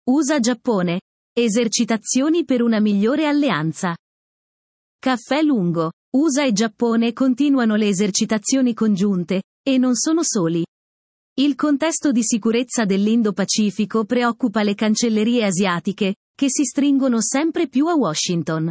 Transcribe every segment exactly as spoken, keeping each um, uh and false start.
U S A-Giappone. Esercitazioni per una migliore alleanza. Caffè lungo. U S A e Giappone continuano le esercitazioni congiunte, e non sono soli. Il contesto di sicurezza dell'Indo-Pacifico preoccupa le cancellerie asiatiche, che si stringono sempre più a Washington.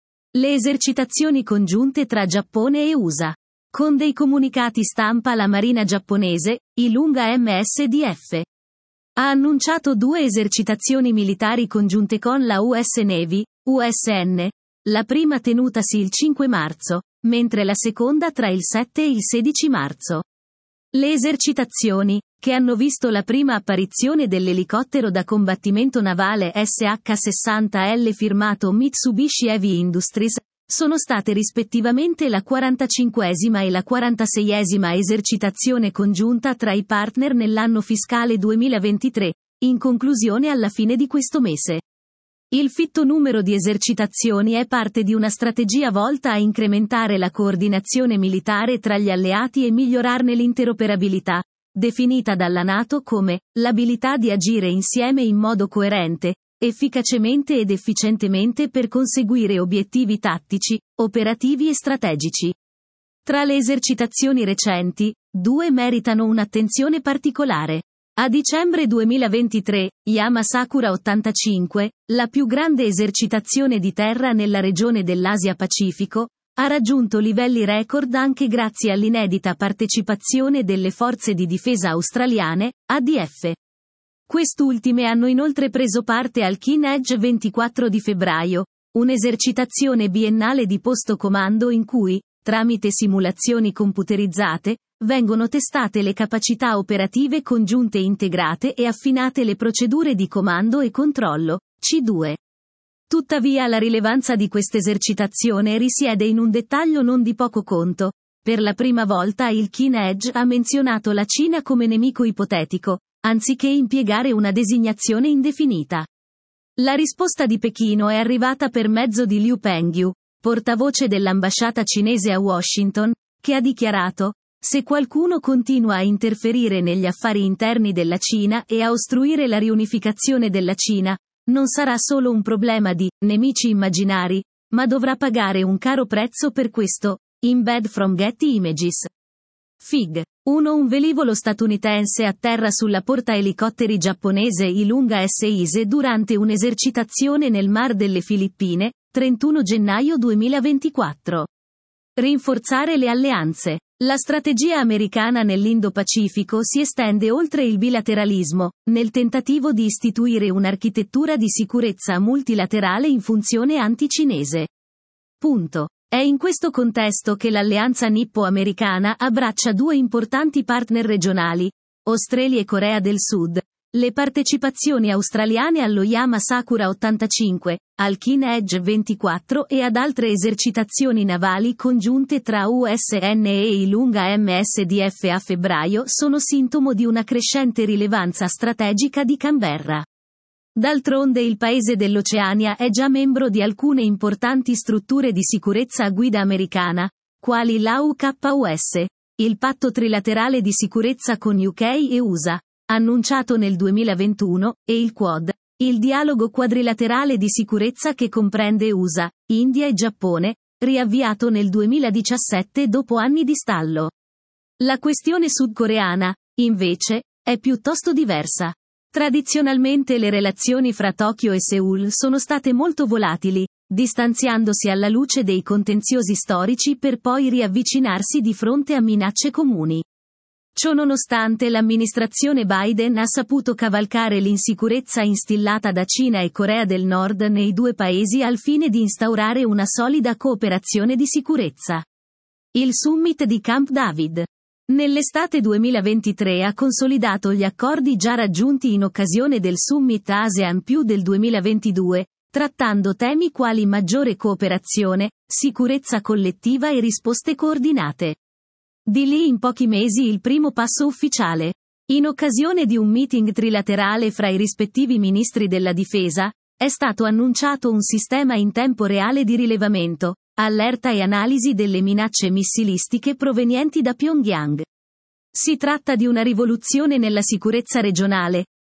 Le esercitazioni congiunte tra Giappone e U S A. Con dei comunicati stampa la Marina giapponese, Ilunga M S D F, ha annunciato due esercitazioni militari congiunte con la U S Navy, U S N, la prima tenutasi il cinque marzo, mentre la seconda tra il sette e il sedici marzo. Le esercitazioni, che hanno visto la prima apparizione dell'elicottero da combattimento navale S H sessanta L firmato Mitsubishi Heavy Industries, sono state rispettivamente la quarantacinquesima e la quarantaseiesima esercitazione congiunta tra i partner nell'anno fiscale duemilaventitré, in conclusione alla fine di questo mese. Il fitto numero di esercitazioni è parte di una strategia volta a incrementare la coordinazione militare tra gli alleati e migliorarne l'interoperabilità, definita dalla NATO come l'abilità di agire insieme in modo coerente, efficacemente ed efficientemente per conseguire obiettivi tattici, operativi e strategici. Tra le esercitazioni recenti, due meritano un'attenzione particolare. A dicembre duemilaventitré, Yamasakura ottantacinque, la più grande esercitazione di terra nella regione dell'Asia-Pacifico, ha raggiunto livelli record anche grazie all'inedita partecipazione delle forze di difesa australiane, A D F. Quest'ultime hanno inoltre preso parte al Keen Edge ventiquattro di febbraio, un'esercitazione biennale di posto comando in cui, tramite simulazioni computerizzate, vengono testate le capacità operative congiunte integrate e affinate le procedure di comando e controllo, C due. Tuttavia la rilevanza di quest'esercitazione risiede in un dettaglio non di poco conto. Per la prima volta il Keen Edge ha menzionato la Cina come nemico ipotetico, anziché impiegare una designazione indefinita. La risposta di Pechino è arrivata per mezzo di Liu Pengyu, portavoce dell'ambasciata cinese a Washington, che ha dichiarato: se qualcuno continua a interferire negli affari interni della Cina e a ostruire la riunificazione della Cina, non sarà solo un problema di nemici immaginari, ma dovrà pagare un caro prezzo per questo. Embed from Getty Images. Fig. uno Un velivolo statunitense atterra sulla portaelicotteri giapponese Ilunga S I S E durante un'esercitazione nel Mar delle Filippine, trentuno gennaio duemilaventiquattro. Rinforzare le alleanze. La strategia americana nell'Indo-Pacifico si estende oltre il bilateralismo, nel tentativo di istituire un'architettura di sicurezza multilaterale in funzione anti-cinese. Punto. È in questo contesto che l'alleanza nippo-americana abbraccia due importanti partner regionali, Australia e Corea del Sud, le partecipazioni australiane allo Yamasakura ottantacinque, al Keen Edge ventiquattro e ad altre esercitazioni navali congiunte tra U S N e Ilunga M S D F a febbraio sono sintomo di una crescente rilevanza strategica di Canberra. D'altronde il paese dell'Oceania è già membro di alcune importanti strutture di sicurezza a guida americana, quali l'A U K U S, il patto trilaterale di sicurezza con U K e U S A, annunciato nel duemilaventuno, e il Quad, il dialogo quadrilaterale di sicurezza che comprende U S A, India e Giappone, riavviato nel duemiladiciassette dopo anni di stallo. La questione sudcoreana, invece, è piuttosto diversa. Tradizionalmente le relazioni fra Tokyo e Seoul sono state molto volatili, distanziandosi alla luce dei contenziosi storici per poi riavvicinarsi di fronte a minacce comuni. Ciononostante l'amministrazione Biden ha saputo cavalcare l'insicurezza instillata da Cina e Corea del Nord nei due paesi al fine di instaurare una solida cooperazione di sicurezza. Il summit di Camp David. Nell'estate duemilaventitré ha consolidato gli accordi già raggiunti in occasione del Summit ASEAN più del duemilaventidue, trattando temi quali maggiore cooperazione, sicurezza collettiva e risposte coordinate. Di lì in pochi mesi il primo passo ufficiale. In occasione di un meeting trilaterale fra i rispettivi ministri della difesa, è stato annunciato un sistema in tempo reale di rilevamento, allerta e analisi delle minacce missilistiche provenienti da Pyongyang. Si tratta di una rivoluzione nella sicurezza regionale,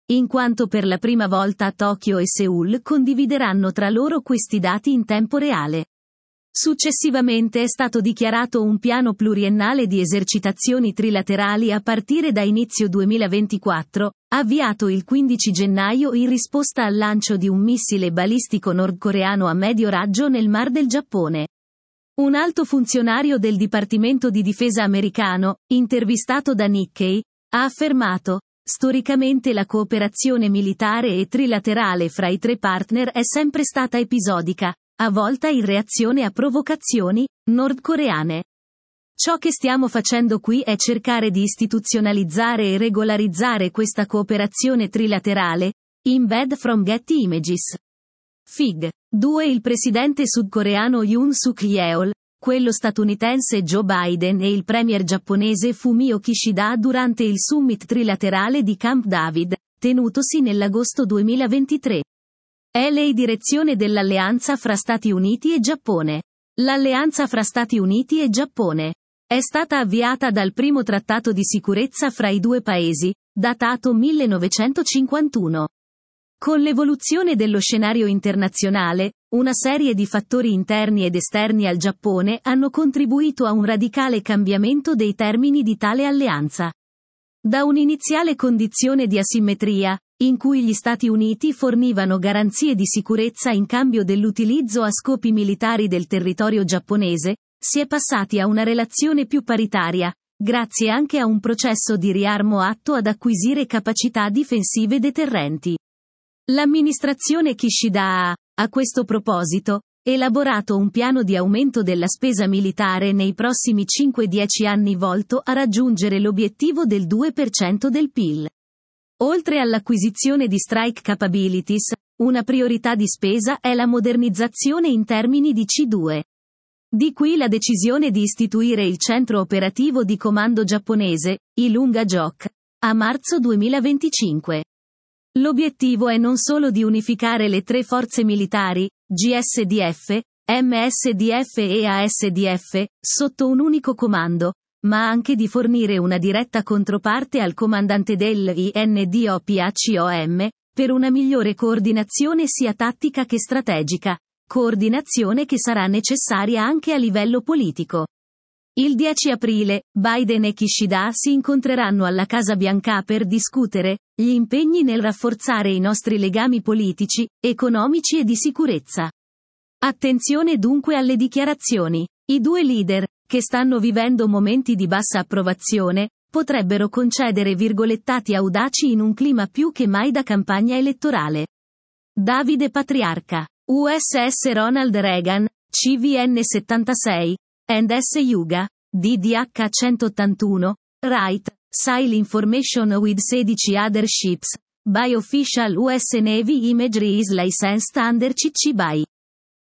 in quanto per la prima volta Tokyo e Seoul condivideranno tra loro questi dati in tempo reale. Successivamente è stato dichiarato un piano pluriennale di esercitazioni trilaterali a partire da inizio duemilaventiquattro, avviato il quindici gennaio in risposta al lancio di un missile balistico nordcoreano a medio raggio nel Mar del Giappone. Un alto funzionario del Dipartimento di Difesa americano, intervistato da Nikkei, ha affermato: storicamente la cooperazione militare e trilaterale fra i tre partner è sempre stata episodica, a volte in reazione a provocazioni nordcoreane. Ciò che stiamo facendo qui è cercare di istituzionalizzare e regolarizzare questa cooperazione trilaterale. Embed from Getty Images. Fig. due Il presidente sudcoreano Yoon Suk Yeol, quello statunitense Joe Biden e il premier giapponese Fumio Kishida durante il summit trilaterale di Camp David, tenutosi nell'agosto duemilaventitré. È la direzione dell'alleanza fra Stati Uniti e Giappone. L'alleanza fra Stati Uniti e Giappone è stata avviata dal primo trattato di sicurezza fra i due paesi, datato millenovecentocinquantuno. Con l'evoluzione dello scenario internazionale, una serie di fattori interni ed esterni al Giappone hanno contribuito a un radicale cambiamento dei termini di tale alleanza. Da un'iniziale condizione di asimmetria, in cui gli Stati Uniti fornivano garanzie di sicurezza in cambio dell'utilizzo a scopi militari del territorio giapponese, si è passati a una relazione più paritaria, grazie anche a un processo di riarmo atto ad acquisire capacità difensive deterrenti. L'amministrazione Kishida ha, a questo proposito, elaborato un piano di aumento della spesa militare nei prossimi cinque dieci anni volto a raggiungere l'obiettivo del due per cento del P I L. Oltre all'acquisizione di strike capabilities, una priorità di spesa è la modernizzazione in termini di C due. Di qui la decisione di istituire il centro operativo di comando giapponese, Ilunga-jok, a marzo duemilaventicinque. L'obiettivo è non solo di unificare le tre forze militari, G S D F, M S D F e A S D F, sotto un unico comando, ma anche di fornire una diretta controparte al comandante dell'I N D O P A C O M, per una migliore coordinazione sia tattica che strategica, coordinazione che sarà necessaria anche a livello politico. Il dieci aprile, Biden e Kishida si incontreranno alla Casa Bianca per discutere gli impegni nel rafforzare i nostri legami politici, economici e di sicurezza. Attenzione dunque alle dichiarazioni. I due leader, che stanno vivendo momenti di bassa approvazione, potrebbero concedere virgolettati audaci in un clima più che mai da campagna elettorale. Davide Patriarca. U S S Ronald Reagan, C V N settantasei, and S Yuga, D D H centottantuno, Wright, Sail Information with sedici other ships, by official U S Navy imagery is licensed under C C B Y.